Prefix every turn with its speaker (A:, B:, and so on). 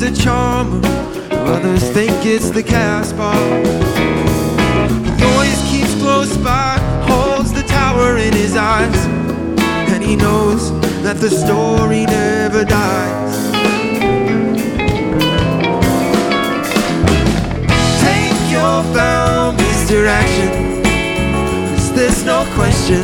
A: a charmer, others think it's the Casbah. Noise keeps close by, holds the tower in his eyes, and he knows that the story never dies. Take your bow misdirection, 'cause there's no question